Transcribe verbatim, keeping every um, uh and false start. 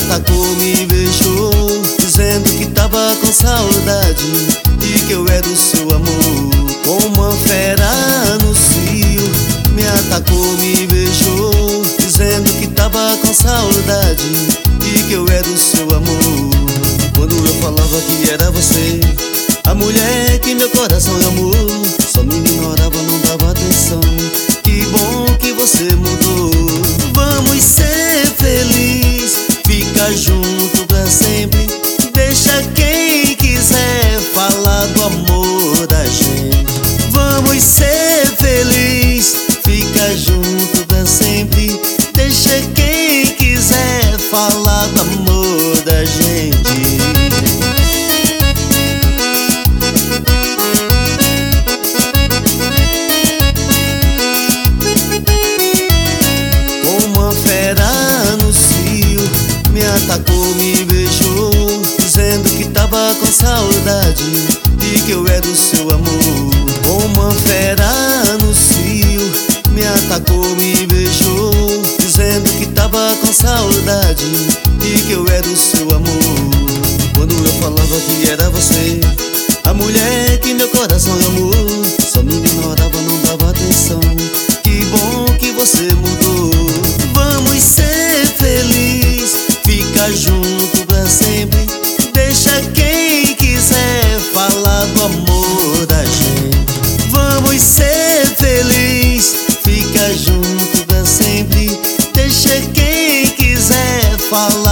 atacou, me beijou, dizendo que tava com saudade e que eu era o seu amor. Com uma fera no cio, me atacou, me beijou, dizendo que tava com saudade e que eu era o seu amor. Quando eu falava que era você, a mulher que meu coração amou, só me ignorava, não dava atenção. Que bom que você mudou. Vamos ser felizes, fica junto pra sempre. Deixa quem quiser falar do amor da gente. Vamos ser felizes, fica junto pra sempre. Deixa quem quiser falar do amor da gente. Atacou, me beijou, dizendo que tava com saudade e que eu era o seu amor. Com uma fera no cio, me atacou, me beijou, dizendo que tava com saudade e que eu era o seu amor. Quando eu falava que era você, a mulher que meu coração amou, só me ignorava, não dava atenção. Que bom que você mudou. Vamos ser felizes, fica junto pra sempre. Deixa quem quiser falar do amor da gente. Vamos ser felizes, fica junto pra sempre. Deixa quem quiser falar